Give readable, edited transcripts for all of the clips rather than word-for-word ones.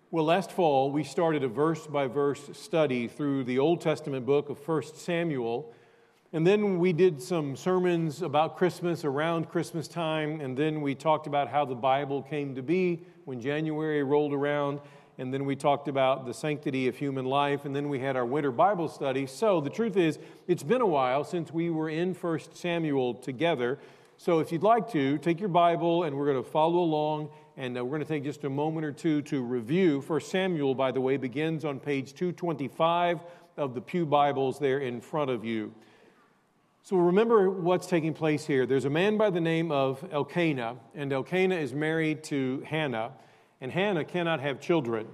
Well, last fall, we started a verse-by-verse study through the Old Testament book of 1 Samuel, and then we did some sermons about Christmas around Christmas time, and then we talked about how the Bible came to be when January rolled around, and then we talked about the sanctity of human life, and then we had our winter Bible study. So the truth is, it's been a while since we were in 1 Samuel together. So if you'd like to, take your Bible, and we're going to follow along. And we're going to take just a moment or two to review. 1 Samuel, by the way, begins on page 225 of the Pew Bibles there in front of you. So remember what's taking place here. There's a man by the name of Elkanah, and Elkanah is married to Hannah, and Hannah cannot have children.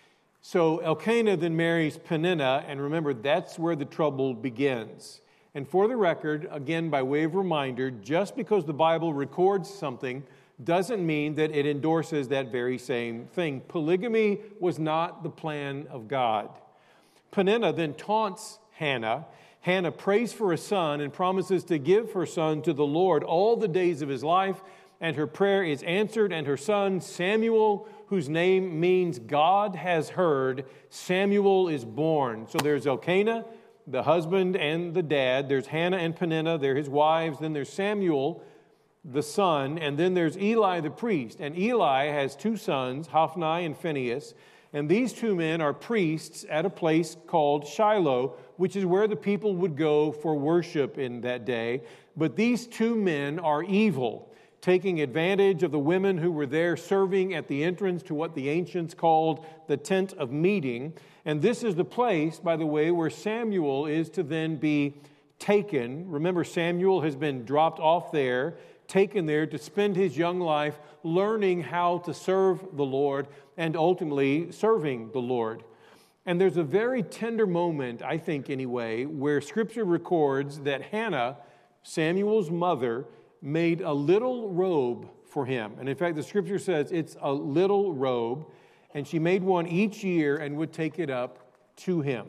So Elkanah then marries Peninnah, and remember, that's where the trouble begins. And for the record, again, by way of reminder, just because the Bible records something doesn't mean that it endorses that very same thing. Polygamy was not the plan of God. Peninnah then taunts Hannah. Hannah prays for a son and promises to give her son to the Lord all the days of his life, and her prayer is answered, and her son Samuel, whose name means God has heard, Samuel is born. So there's Elkanah, the husband and the dad. There's Hannah and Peninnah, they're his wives. Then there's Samuel, the son, and then there's Eli the priest. And Eli has two sons, Hophni and Phinehas, and these two men are priests at a place called Shiloh, which is where the people would go for worship in that day. But these two men are evil, taking advantage of the women who were there serving at the entrance to what the ancients called the tent of meeting. And this is the place, by the way, where Samuel is to then be taken. Remember, Samuel has been dropped off there, taken there to spend his young life learning how to serve the Lord and ultimately serving the Lord. And there's a very tender moment, I think anyway, where Scripture records that Hannah, Samuel's mother, made a little robe for him. And in fact, the Scripture says it's a little robe, and she made one each year and would take it up to him.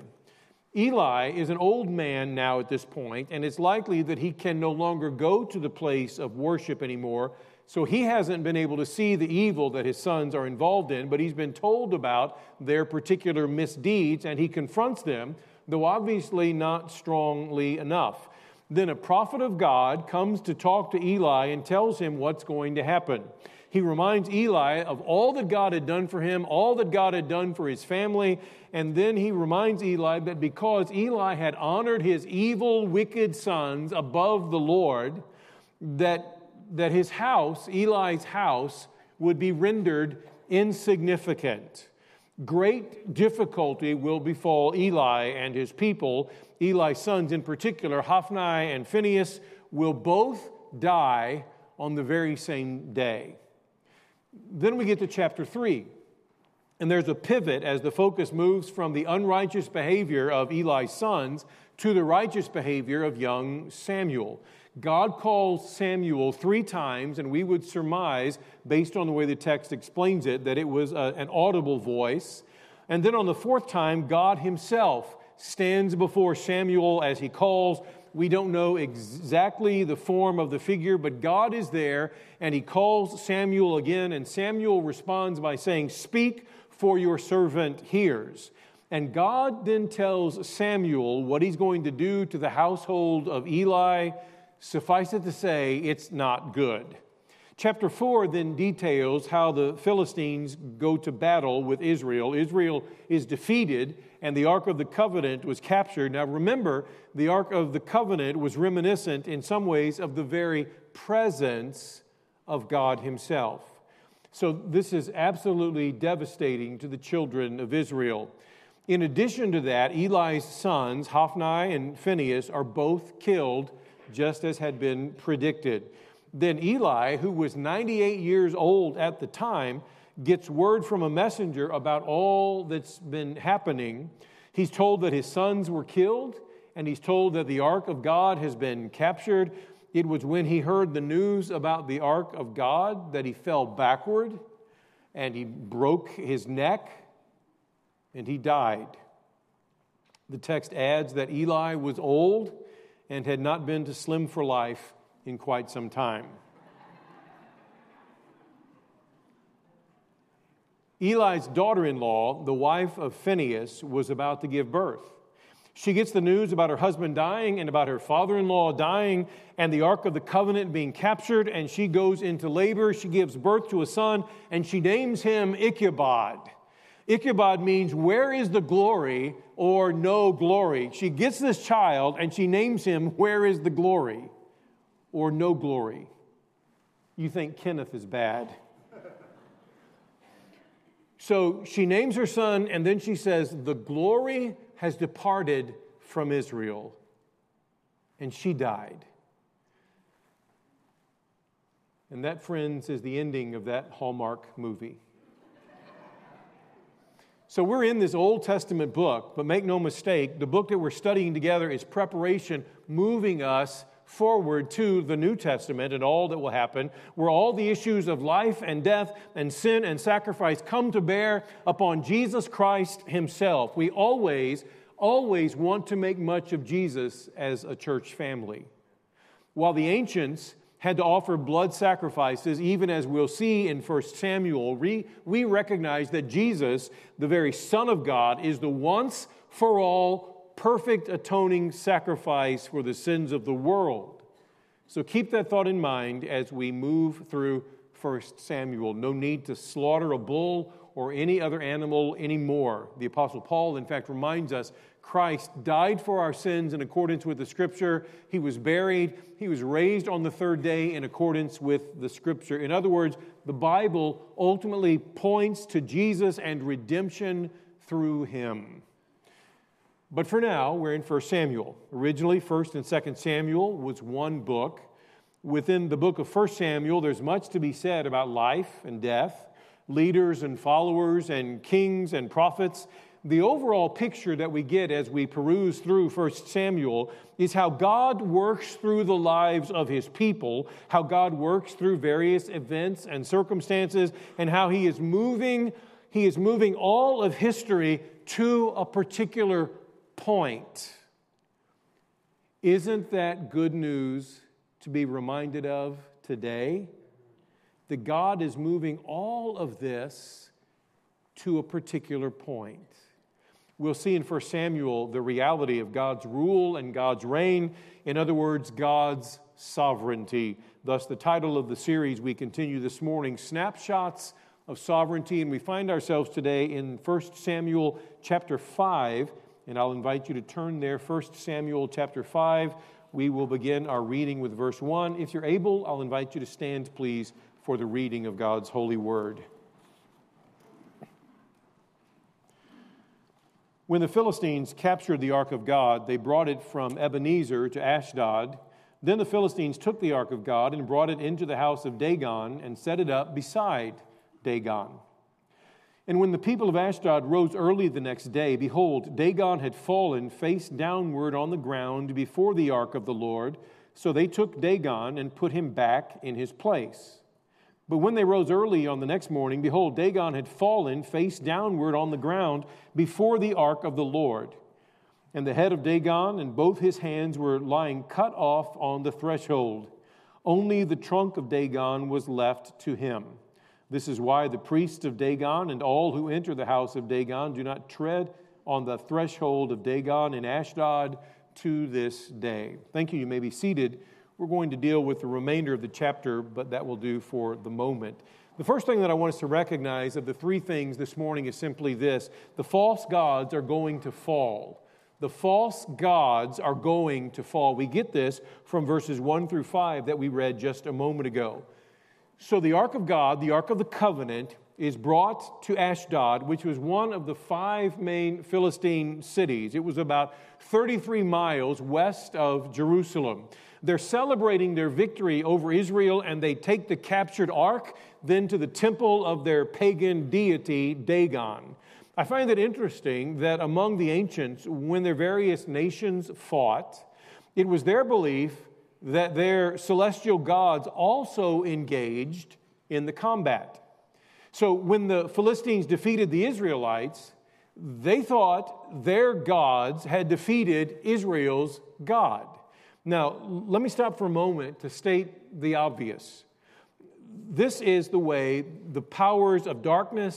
Eli is an old man now at this point, and it's likely that he can no longer go to the place of worship anymore, so he hasn't been able to see the evil that his sons are involved in, but he's been told about their particular misdeeds, and he confronts them, though obviously not strongly enough. Then a prophet of God comes to talk to Eli and tells him what's going to happen. He reminds Eli of all that God had done for him, all that God had done for his family, and then he reminds Eli that because Eli had honored his evil, wicked sons above the Lord, that his house, Eli's house, would be rendered insignificant. Great difficulty will befall Eli and his people. Eli's sons in particular, Hophni and Phinehas, will both die on the very same day. Then we get to chapter 3, and there's a pivot as the focus moves from the unrighteous behavior of Eli's sons to the righteous behavior of young Samuel. God calls Samuel 3 times, and we would surmise, based on the way the text explains it, that it was an audible voice. And then on the 4th time, God himself stands before Samuel as he calls. We don't know exactly the form of the figure, but God is there, and he calls Samuel again, and Samuel responds by saying, "Speak, for your servant hears." And God then tells Samuel what he's going to do to the household of Eli. Suffice it to say, it's not good. Chapter 4 then details how the Philistines go to battle with Israel. Israel is defeated, and the Ark of the Covenant was captured. Now remember, the Ark of the Covenant was reminiscent in some ways of the very presence of God himself. So this is absolutely devastating to the children of Israel. In addition to that, Eli's sons, Hophni and Phinehas, are both killed, just as had been predicted. Then Eli, who was 98 years old at the time, gets word from a messenger about all that's been happening. He's told that his sons were killed, and he's told that the Ark of God has been captured. It was when he heard the news about the Ark of God that he fell backward, and he broke his neck, and he died. The text adds that Eli was old and had not been to Slim for Life in quite some time. Eli's daughter-in-law, the wife of Phinehas, was about to give birth. She gets the news about her husband dying and about her father-in-law dying and the Ark of the Covenant being captured, and she goes into labor. She gives birth to a son, and she names him Ichabod. Ichabod means, where is the glory or no glory? She gets this child, and she names him, where is the glory or no glory? You think Kenneth is bad. So she names her son, and then she says, the glory has departed from Israel. And she died. And that, friends, is the ending of that Hallmark movie. So we're in this Old Testament book, but make no mistake, the book that we're studying together is preparation, moving us forward to the New Testament and all that will happen, where all the issues of life and death and sin and sacrifice come to bear upon Jesus Christ himself. We always want to make much of Jesus as a church family. While the ancients had to offer blood sacrifices, even as we'll see in 1 Samuel, we recognize that Jesus, the very Son of God, is the once-for-all perfect atoning sacrifice for the sins of the world. So keep that thought in mind as we move through 1 Samuel. No need to slaughter a bull or any other animal anymore. The Apostle Paul, in fact, reminds us Christ died for our sins in accordance with the Scripture. He was buried. He was raised on the third day in accordance with the Scripture. In other words, the Bible ultimately points to Jesus and redemption through him. But for now, we're in 1 Samuel. Originally, 1 and 2 Samuel was one book. Within the book of 1 Samuel, there's much to be said about life and death, leaders and followers, and kings and prophets. The overall picture that we get as we peruse through 1 Samuel is how God works through the lives of his people, how God works through various events and circumstances, and how he is moving all of history to a particular point. Isn't that good news to be reminded of today? That God is moving all of this to a particular point. We'll see in 1 Samuel the reality of God's rule and God's reign. In other words, God's sovereignty. Thus, the title of the series we continue this morning, Snapshots of Sovereignty. And we find ourselves today in 1 Samuel chapter 5. And I'll invite you to turn there, 1 Samuel chapter 5. We will begin our reading with verse 1. If you're able, I'll invite you to stand, please, for the reading of God's holy word. When the Philistines captured the ark of God, they brought it from Ebenezer to Ashdod. Then the Philistines took the ark of God and brought it into the house of Dagon and set it up beside Dagon. And when the people of Ashdod rose early the next day, behold, Dagon had fallen face downward on the ground before the ark of the Lord. So they took Dagon and put him back in his place. But when they rose early on the next morning, behold, Dagon had fallen face downward on the ground before the ark of the Lord. And the head of Dagon and both his hands were lying cut off on the threshold. Only the trunk of Dagon was left to him. This is why the priests of Dagon and all who enter the house of Dagon do not tread on the threshold of Dagon in Ashdod to this day. Thank you. You may be seated. We're going to deal with the remainder of the chapter, but that will do for the moment. The first thing that I want us to recognize of the three things this morning is simply this. The false gods are going to fall. The false gods are going to fall. We get this from verses 1 through 5 that we read just a moment ago. So the ark of God, the ark of the covenant, is brought to Ashdod, which was one of the 5 main Philistine cities. It was about 33 miles west of Jerusalem. They're celebrating their victory over Israel, and they take the captured ark then to the temple of their pagan deity, Dagon. I find it interesting that among the ancients, when their various nations fought, it was their belief that their celestial gods also engaged in the combat. So when the Philistines defeated the Israelites, they thought their gods had defeated Israel's God. Now, let me stop for a moment to state the obvious. This is the way the powers of darkness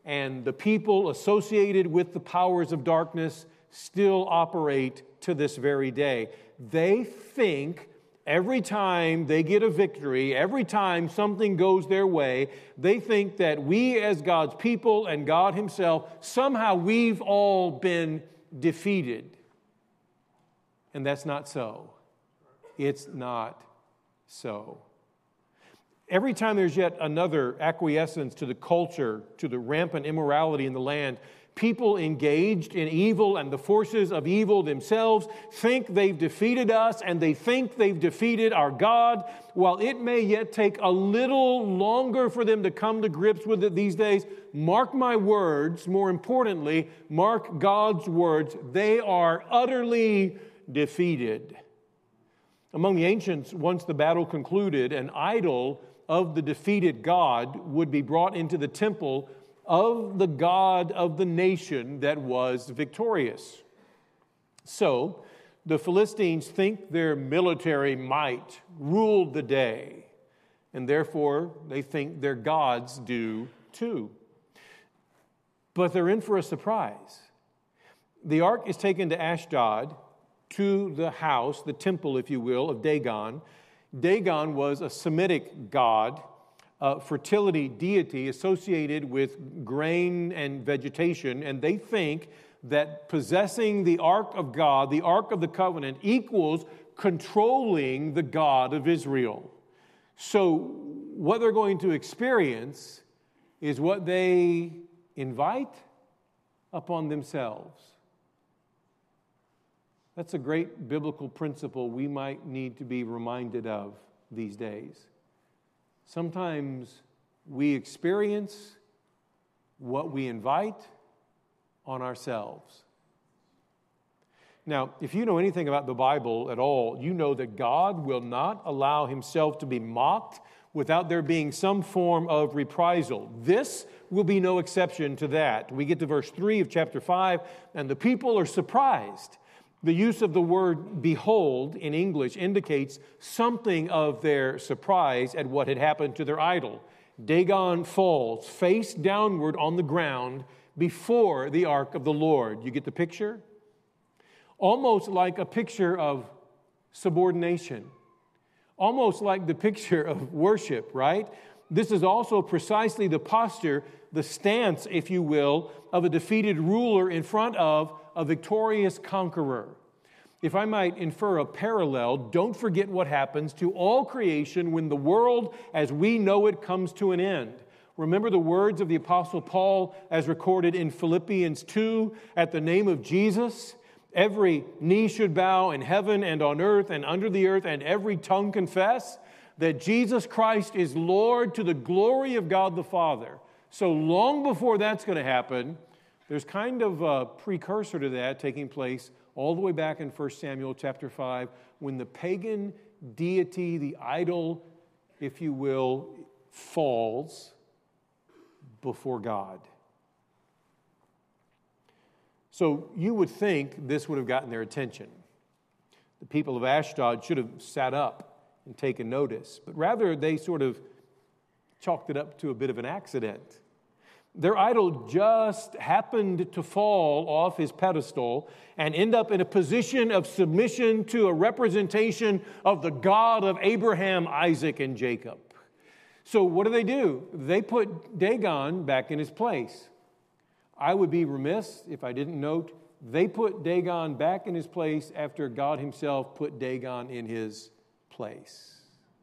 and the people associated with the powers of darkness still operate to this very day. They think every time they get a victory, every time something goes their way, they think that we as God's people and God Himself, somehow we've all been defeated. And that's not so. It's not so. Every time there's yet another acquiescence to the culture, to the rampant immorality in the land, people engaged in evil and the forces of evil themselves think they've defeated us and they think they've defeated our God. While it may yet take a little longer for them to come to grips with it these days, mark my words, more importantly, mark God's words, they are utterly defeated. Among the ancients, once the battle concluded, an idol of the defeated God would be brought into the temple of the God of the nation that was victorious. So, the Philistines think their military might ruled the day, and therefore they think their gods do too. But they're in for a surprise. The ark is taken to Ashdod, to the house, the temple, if you will, of Dagon. Dagon was a Semitic god, fertility deity associated with grain and vegetation, and they think that possessing the ark of God, the ark of the covenant, equals controlling the God of Israel. So what they're going to experience is what they invite upon themselves. That's a great biblical principle we might need to be reminded of these days. Sometimes we experience what we invite on ourselves. Now, if you know anything about the Bible at all, you know that God will not allow Himself to be mocked without there being some form of reprisal. This will be no exception to that. We get to verse 3 of chapter 5, and the people are surprised. The use of the word behold in English indicates something of their surprise at what had happened to their idol. Dagon falls face downward on the ground before the ark of the Lord. You get the picture? Almost like a picture of subordination. Almost like the picture of worship, right? This is also precisely the posture, the stance, if you will, of a defeated ruler in front of a victorious conqueror. If I might infer a parallel, don't forget what happens to all creation when the world as we know it comes to an end. Remember the words of the Apostle Paul as recorded in Philippians 2, at the name of Jesus, every knee should bow in heaven and on earth and under the earth, and every tongue confess that Jesus Christ is Lord to the glory of God the Father. So long before that's going to happen, there's kind of a precursor to that taking place all the way back in 1 Samuel chapter 5, when the pagan deity, the idol, if you will, falls before God. So you would think this would have gotten their attention. The people of Ashdod should have sat up and taken notice, but rather they sort of chalked it up to a bit of an accident. Their idol just happened to fall off his pedestal and end up in a position of submission to a representation of the God of Abraham, Isaac, and Jacob. So what do? They put Dagon back in his place. I would be remiss if I didn't note they put Dagon back in his place after God Himself put Dagon in his place.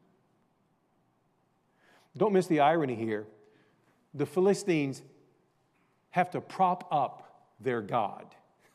Don't miss the irony here. The Philistines have to prop up their God.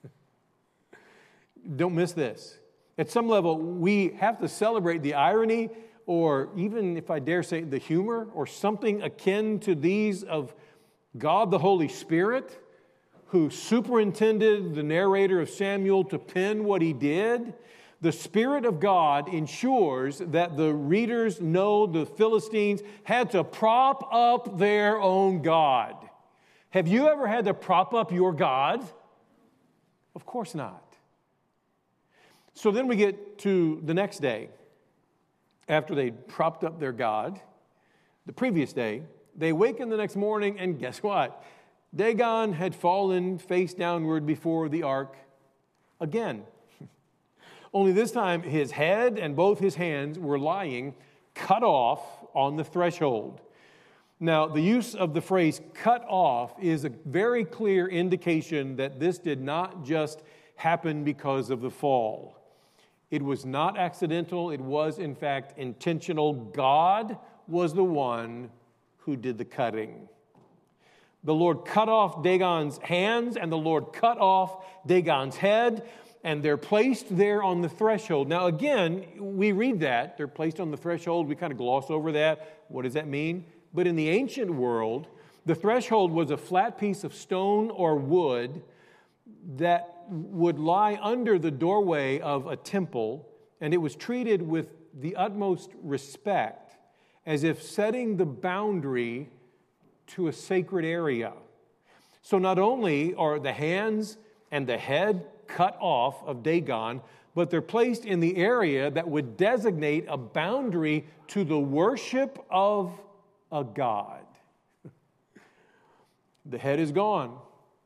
Don't miss this. At some level, we have to celebrate the irony, or even, if I dare say, the humor, or something akin to these of God the Holy Spirit, who superintended the narrator of Samuel to pen what he did. The Spirit of God ensures that the readers know the Philistines had to prop up their own God. Have you ever had to prop up your God? Of course not. So then we get to the next day. After they propped up their God, the previous day, they awaken the next morning, and guess what? Dagon had fallen face downward before the ark again. Only this time his head and both his hands were lying cut off on the threshold. Now, the use of the phrase cut off is a very clear indication that this did not just happen because of the fall. It was not accidental. It was, in fact, intentional. God was the one who did the cutting. The Lord cut off Dagon's hands, and the Lord cut off Dagon's head, and they're placed there on the threshold. Now, again, we read that. They're placed on the threshold. We kind of gloss over that. What does that mean? But in the ancient world, the threshold was a flat piece of stone or wood that would lie under the doorway of a temple, and it was treated with the utmost respect, as if setting the boundary to a sacred area. So not only are the hands and the head cut off of Dagon, but they're placed in the area that would designate a boundary to the worship of a god. The head is gone.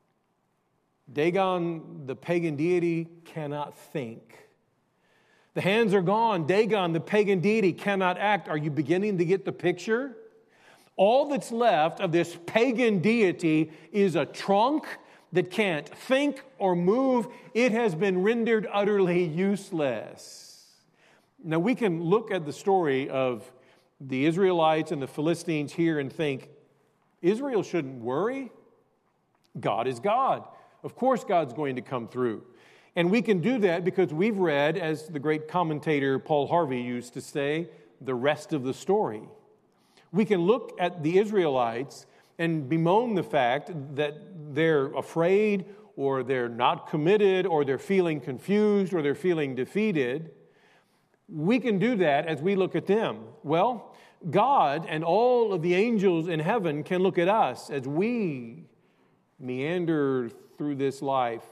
Dagon, the pagan deity, cannot think. The hands are gone. Dagon, the pagan deity, cannot act. Are you beginning to get the picture? All that's left of this pagan deity is a trunk that can't think or move. It has been rendered utterly useless. Now, we can look at the story of the Israelites and the Philistines here and think, Israel shouldn't worry. God is God. Of course God's going to come through. And we can do that because we've read, as the great commentator Paul Harvey used to say, the rest of the story. We can look at the Israelites and bemoan the fact that they're afraid, or they're not committed, or they're feeling confused, or they're feeling defeated. We can do that as we look at them. Well, God and all of the angels in heaven can look at us as we meander through this life,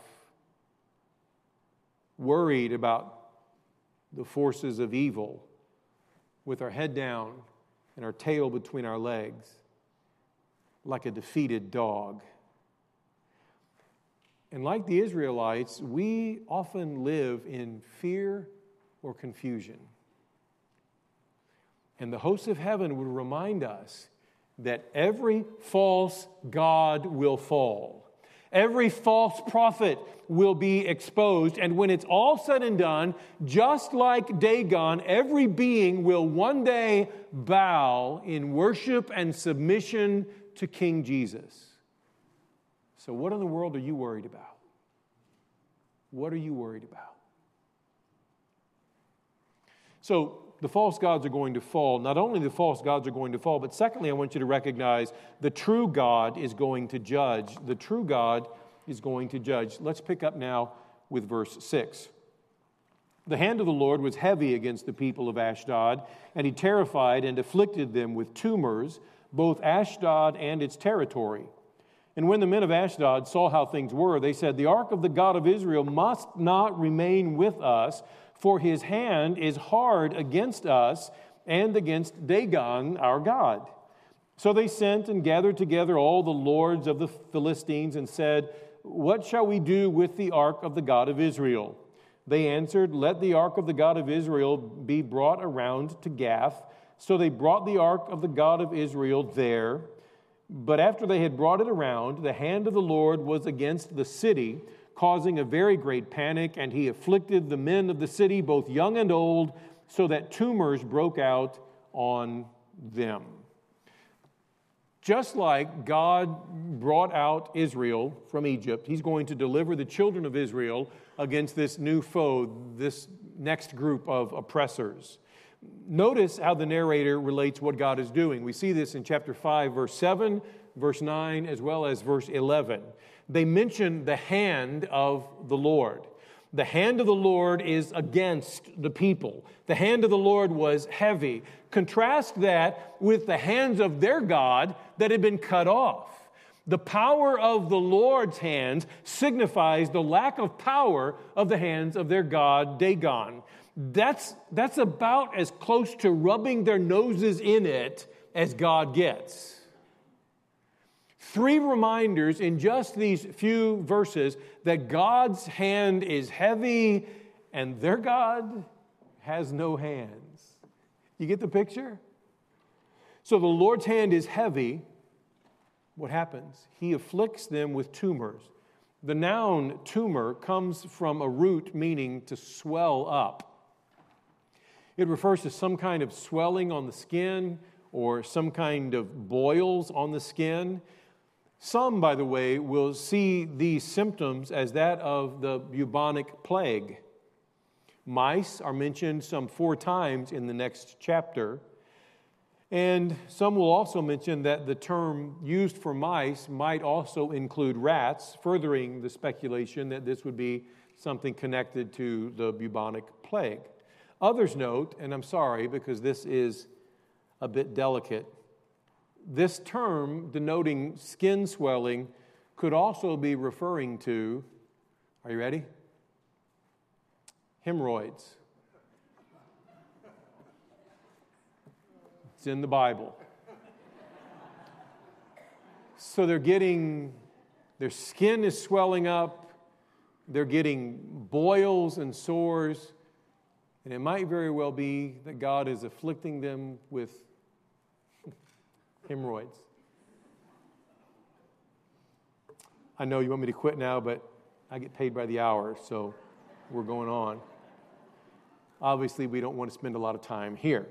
worried about the forces of evil, with our head down and our tail between our legs, like a defeated dog. And like the Israelites, we often live in fear or confusion. And the hosts of heaven would remind us that every false god will fall. Every false prophet will be exposed. And when it's all said and done, just like Dagon, every being will one day bow in worship and submission to King Jesus. So what in the world are you worried about? What are you worried about? So the false gods are going to fall. Not only the false gods are going to fall, but secondly, I want you to recognize the true God is going to judge. The true God is going to judge. Let's pick up now with verse 6. The hand of the Lord was heavy against the people of Ashdod, and he terrified and afflicted them with tumors, both Ashdod and its territory. And when the men of Ashdod saw how things were, they said, "The ark of the God of Israel must not remain with us, for his hand is hard against us and against Dagon, our god." So they sent and gathered together all the lords of the Philistines and said, "What shall we do with the ark of the God of Israel?" They answered, "Let the ark of the God of Israel be brought around to Gath." So they brought the ark of the God of Israel there. But after they had brought it around, the hand of the Lord was against the city, causing a very great panic, and he afflicted the men of the city, both young and old, so that tumors broke out on them. Just like God brought out Israel from Egypt, he's going to deliver the children of Israel against this new foe, this next group of oppressors. Notice how the narrator relates what God is doing. We see this in chapter 5, verse 7, verse 9, as well as verse 11. They mention the hand of the Lord. The hand of the Lord is against the people. The hand of the Lord was heavy. Contrast that with the hands of their God that had been cut off. The power of the Lord's hands signifies the lack of power of the hands of their god, Dagon. That's about as close to rubbing their noses in it as God gets. 3 reminders in just these few verses that God's hand is heavy and their God has no hands. You get the picture? So the Lord's hand is heavy. What happens? He afflicts them with tumors. The noun tumor comes from a root meaning to swell up. It refers to some kind of swelling on the skin or some kind of boils on the skin. Some, by the way, will see these symptoms as that of the bubonic plague. Mice are mentioned some 4 times in the next chapter. And some will also mention that the term used for mice might also include rats, furthering the speculation that this would be something connected to the bubonic plague. Others note, and I'm sorry because this is a bit delicate, this term denoting skin swelling could also be referring to, are you ready? Hemorrhoids. It's in the Bible. So their skin is swelling up, they're getting boils and sores, and it might very well be that God is afflicting them with hemorrhoids. I know you want me to quit now, but I get paid by the hour, so we're going on. Obviously, we don't want to spend a lot of time here.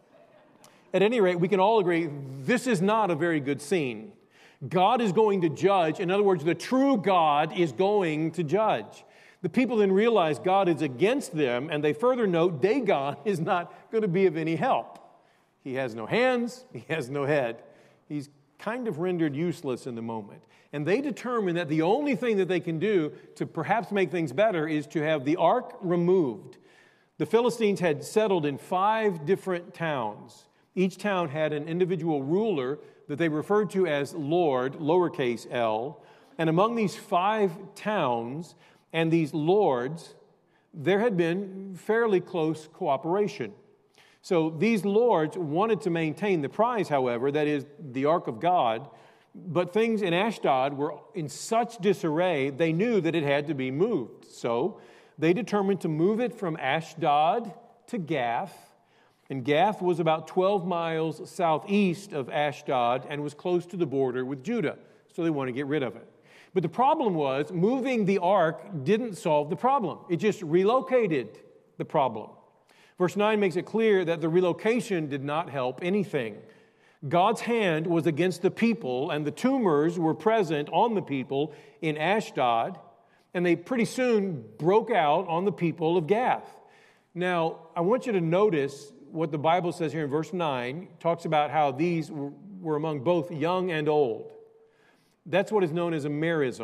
At any rate, we can all agree this is not a very good scene. God is going to judge. In other words, the true God is going to judge. The people then realize God is against them, and they further note Dagon is not going to be of any help. He has no hands, he has no head. He's kind of rendered useless in the moment. And they determine that the only thing that they can do to perhaps make things better is to have the ark removed. The Philistines had settled in 5 different towns. Each town had an individual ruler that they referred to as Lord, lowercase l. And among these 5 towns and these lords, there had been fairly close cooperation. So these lords wanted to maintain the prize, however, that is the Ark of God, but things in Ashdod were in such disarray, they knew that it had to be moved. So they determined to move it from Ashdod to Gath, and Gath was about 12 miles southeast of Ashdod and was close to the border with Judah, so they wanted to get rid of it. But the problem was, moving the ark didn't solve the problem. It just relocated the problem. Verse 9 makes it clear that the relocation did not help anything. God's hand was against the people, and the tumors were present on the people in Ashdod, and they pretty soon broke out on the people of Gath. Now, I want you to notice what the Bible says here in verse 9. It talks about how these were among both young and old. That's what is known as a merism.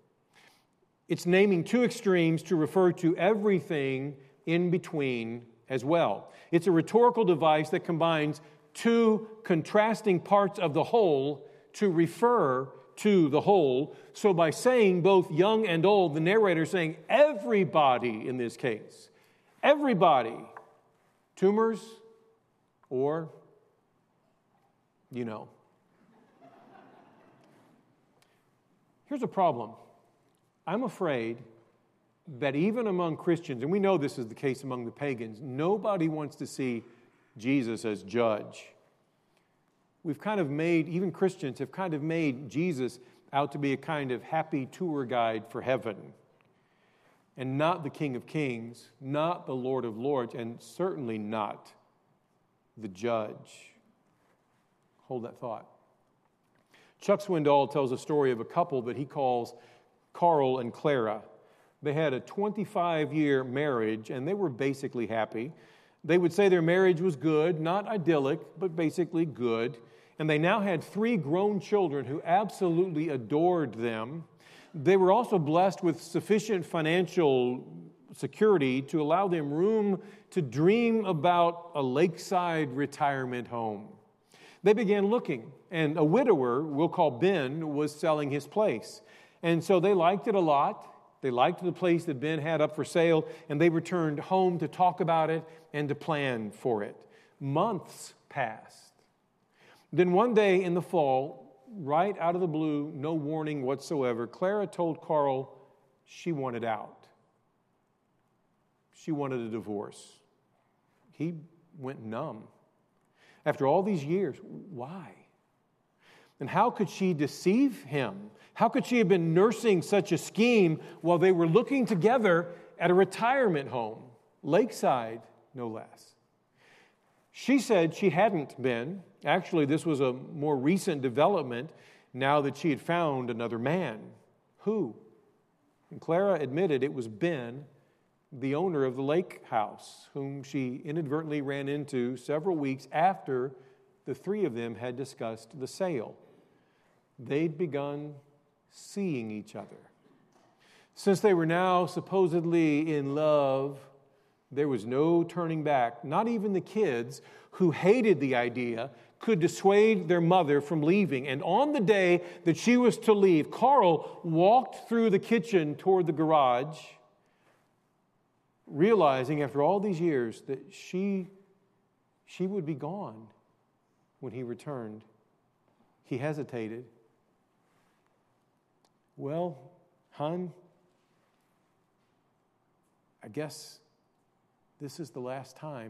It's naming 2 extremes to refer to everything in between as well. It's a rhetorical device that combines 2 contrasting parts of the whole to refer to the whole. So by saying both young and old, the narrator is saying everybody in this case. Everybody. Tumors or, Here's a problem. I'm afraid that even among Christians, and we know this is the case among the pagans, nobody wants to see Jesus as judge. Even Christians have kind of made Jesus out to be a kind of happy tour guide for heaven, and not the King of Kings, not the Lord of Lords, and certainly not the judge. Hold that thought. Chuck Swindoll tells a story of a couple that he calls Carl and Clara. They had a 25-year marriage, and they were basically happy. They would say their marriage was good, not idyllic, but basically good. And they now had 3 grown children who absolutely adored them. They were also blessed with sufficient financial security to allow them room to dream about a lakeside retirement home. They began looking, and a widower, we'll call Ben, was selling his place. And so they liked it a lot. They liked the place that Ben had up for sale, and they returned home to talk about it and to plan for it. Months passed. Then one day in the fall, right out of the blue, no warning whatsoever, Clara told Carl she wanted out. She wanted a divorce. He went numb. After all these years, why? And how could she deceive him? How could she have been nursing such a scheme while they were looking together at a retirement home, lakeside, no less? She said she hadn't been. Actually, this was a more recent development now that she had found another man. Who? And Clara admitted it was Ben, the owner of the lake house, whom she inadvertently ran into several weeks after the three of them had discussed the sale. They'd begun seeing each other. Since they were now supposedly in love, there was no turning back. Not even the kids, who hated the idea, could dissuade their mother from leaving. And on the day that she was to leave, Carl walked through the kitchen toward the garage, realizing after all these years that she would be gone when he returned. He hesitated. Well, hon, I guess this is the last time.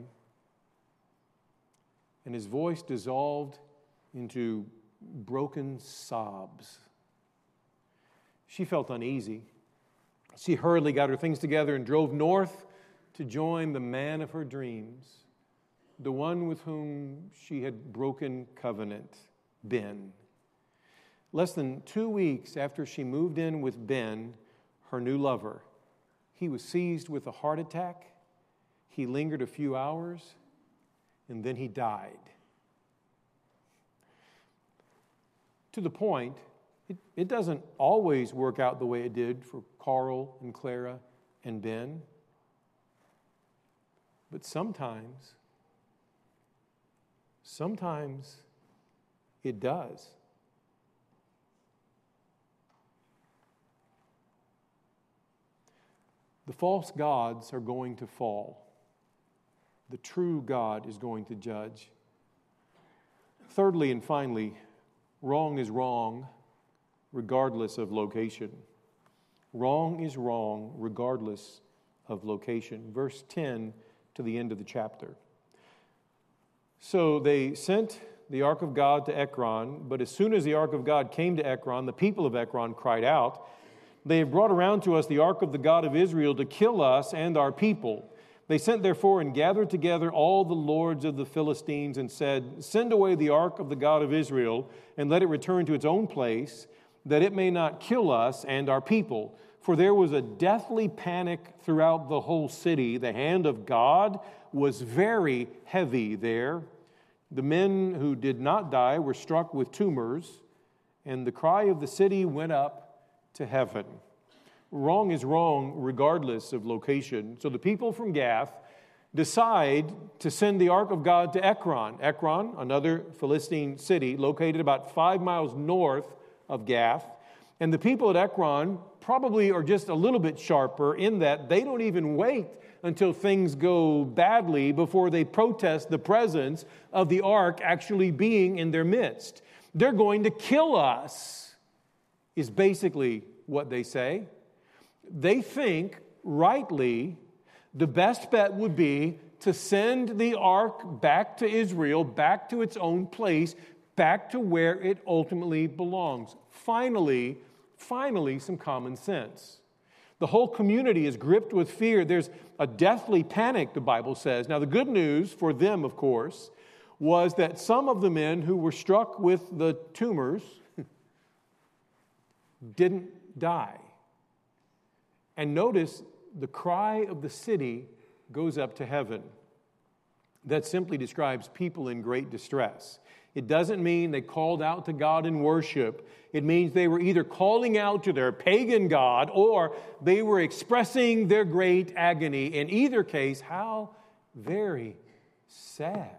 And his voice dissolved into broken sobs. She felt uneasy. She hurriedly got her things together and drove north to join the man of her dreams, the one with whom she had broken covenant, Ben. Less than 2 weeks after she moved in with Ben, her new lover, he was seized with a heart attack. He lingered a few hours, and then he died. To the point, it doesn't always work out the way it did for Carl and Clara and Ben. But sometimes it does. The false gods are going to fall. The true God is going to judge. Thirdly and finally, wrong is wrong regardless of location. Wrong is wrong regardless of location. Verse 10 to the end of the chapter. So they sent the ark of God to Ekron, but as soon as the ark of God came to Ekron, the people of Ekron cried out, "They have brought around to us the ark of the God of Israel to kill us and our people." They sent therefore and gathered together all the lords of the Philistines and said, "Send away the ark of the God of Israel and let it return to its own place, that it may not kill us and our people." For there was a deathly panic throughout the whole city. The hand of God was very heavy there. The men who did not die were struck with tumors, and the cry of the city went up to heaven. Wrong is wrong regardless of location. So the people from Gath decide to send the ark of God to Ekron. Ekron, another Philistine city located about 5 miles north of Gath. And the people at Ekron probably are just a little bit sharper in that they don't even wait until things go badly before they protest the presence of the ark actually being in their midst. They're going to kill us, is basically what they say. They think, rightly, the best bet would be to send the ark back to Israel, back to its own place, back to where it ultimately belongs. Finally, some common sense. The whole community is gripped with fear. There's a deathly panic, the Bible says. Now, the good news for them, of course, was that some of the men who were struck with the tumors didn't die. And notice the cry of the city goes up to heaven. That simply describes people in great distress. It doesn't mean they called out to God in worship. It means they were either calling out to their pagan god or they were expressing their great agony. In either case, how very sad.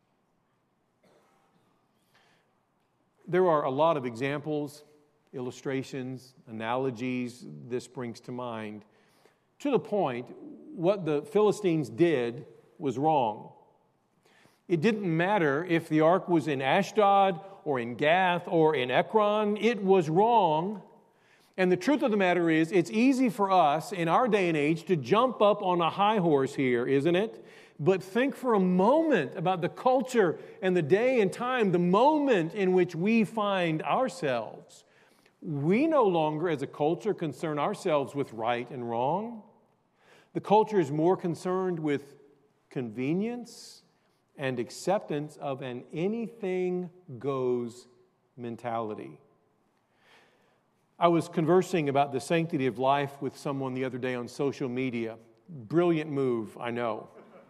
There are a lot of examples, illustrations, analogies this brings to mind. To the point, what the Philistines did was wrong. It didn't matter if the ark was in Ashdod or in Gath or in Ekron. It was wrong. And the truth of the matter is, it's easy for us in our day and age to jump up on a high horse here, isn't it? But think for a moment about the culture and the day and time, the moment in which we find ourselves. We no longer, as a culture, concern ourselves with right and wrong. The culture is more concerned with convenience and acceptance of an anything goes mentality. I was conversing about the sanctity of life with someone the other day on social media. Brilliant move, I know.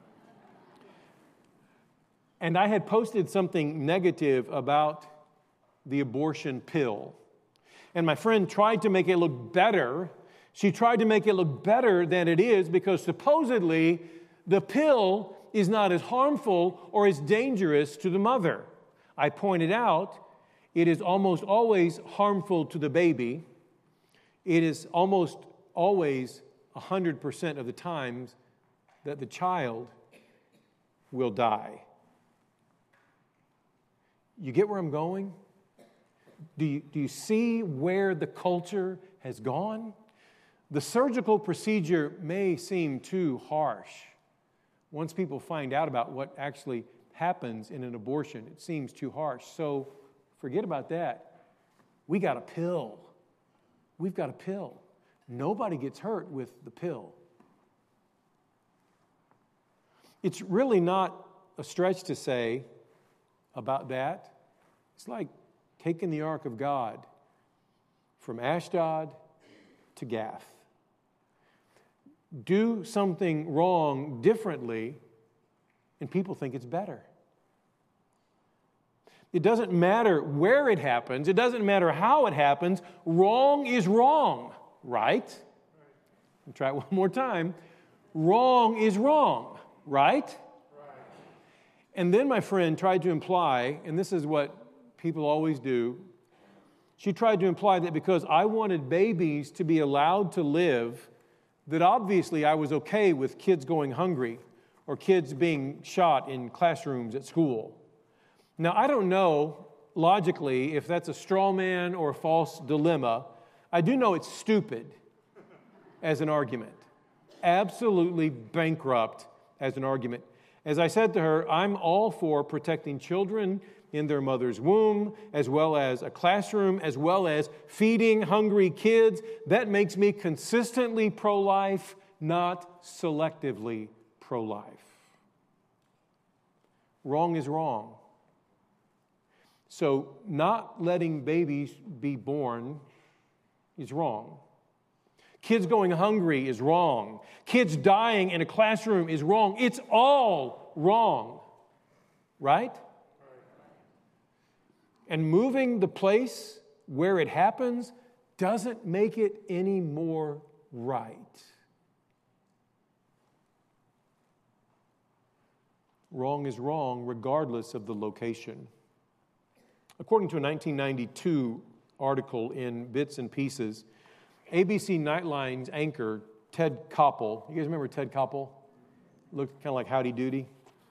And I had posted something negative about the abortion pill. And my friend tried to make it look better. She tried to make it look better than it is because supposedly the pill is not as harmful or as dangerous to the mother. I pointed out it is almost always harmful to the baby. It is almost always 100% of the times that the child will die. You get where I'm going? Do you see where the culture has gone? The surgical procedure may seem too harsh. Once people find out about what actually happens in an abortion, it seems too harsh. So forget about that. We got a pill. We've got a pill. Nobody gets hurt with the pill. It's really not a stretch to say about that. It's like taking the ark of God from Ashdod to Gath. Do something wrong differently, and people think it's better. It doesn't matter where it happens. It doesn't matter how it happens. Wrong is wrong, right? I'll try it one more time. Wrong is wrong, right? And then my friend tried to imply, and this is what people always do, she tried to imply that because I wanted babies to be allowed to live, that obviously I was okay with kids going hungry or kids being shot in classrooms at school. Now, I don't know logically if that's a straw man or a false dilemma. I do know it's stupid as an argument. Absolutely bankrupt as an argument. As I said to her, I'm all for protecting children in their mother's womb, as well as a classroom, as well as feeding hungry kids. That makes me consistently pro-life, not selectively pro-life. Wrong is wrong. So not letting babies be born is wrong. Kids going hungry is wrong. Kids dying in a classroom is wrong. It's all wrong, right? And moving the place where it happens doesn't make it any more right. Wrong is wrong regardless of the location. According to a 1992 article in Bits and Pieces, ABC Nightline's anchor, Ted Koppel, you guys remember Ted Koppel? Looked kind of like Howdy Doody.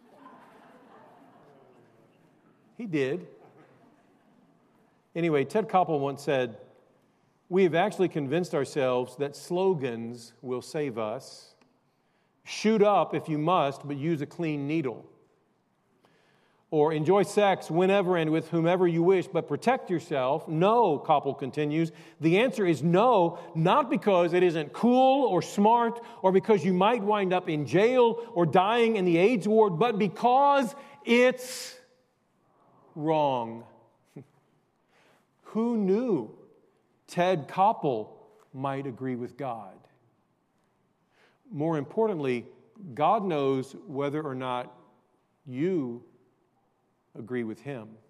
He did. Anyway, Ted Koppel once said, "We have actually convinced ourselves that slogans will save us. Shoot up if you must, but use a clean needle. Or enjoy sex whenever and with whomever you wish, but protect yourself." No, Koppel continues, the answer is no, not because it isn't cool or smart or because you might wind up in jail or dying in the AIDS ward, but because it's wrong. Who knew Ted Koppel might agree with God? More importantly, God knows whether or not you agree with him.